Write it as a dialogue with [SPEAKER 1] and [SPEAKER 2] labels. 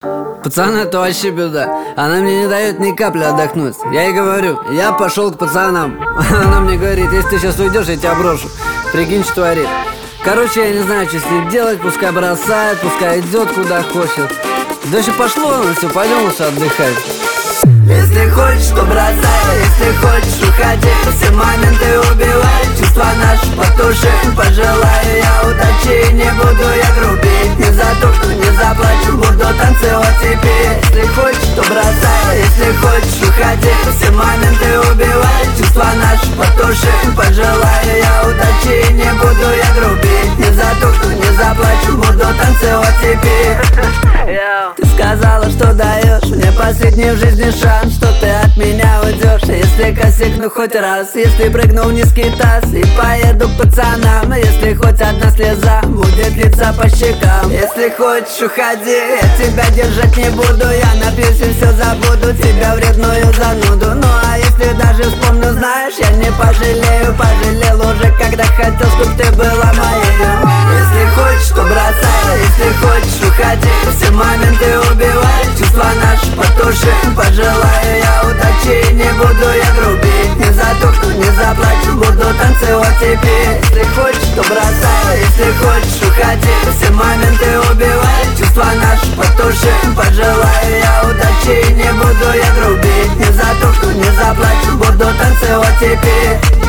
[SPEAKER 1] Пацаны, это вообще беда. Она мне не дает ни капли отдохнуть. Я ей говорю, я пошел к пацанам. Она мне говорит, если ты сейчас уйдешь, я тебя брошу. Прикинь, что творит. Короче, я не знаю, что с ней делать. Пускай бросает, пускай идет куда хочет. Дальше пошло, ну все, пойдем лучше отдыхать.
[SPEAKER 2] Если хочешь, то бросай, если хочешь, уходи. Все моменты убивай, чувства наши потуши. Пожелаю я удачи, не буду я грубить. Не за то, что не заплачу, буду танцевать тебе. Если хочешь, то бросай, если хочешь, уходи. Все моменты убивай, чувства наши потуши. Пожелаю я удачи, не буду я грубить. Не за то, что не заплачу, буду танцевать тебе. Ты сказала, что даешь мне последний в жизни шанс, что ты от меня уйдешь. Если косякну хоть раз, если прыгну в низкий таз и поеду к пацанам, если хоть одна слеза будет литься по щекам. Если хочешь, уходи, я тебя держать не буду. Я напьюсь и все забуду, тебя вредную зануду. Ну а если даже вспомню, знаешь, я не пожалею. Пожалел уже, когда хотел, чтоб ты была моей. Если хочешь, то бросай, если хочешь, уходи. Все моменты убивай, чувства наши потуши. Пожелаю я удачи, не буду я грубить. Не за то, что не заплачу, буду танцевать тебе. Если хочешь, то бросай, если хочешь, уходи. Все моменты убивай, чувства наши потуши. Пожелаю я удачи, не буду я грубить. Не за то, что не заплачу, буду танцевать тебе.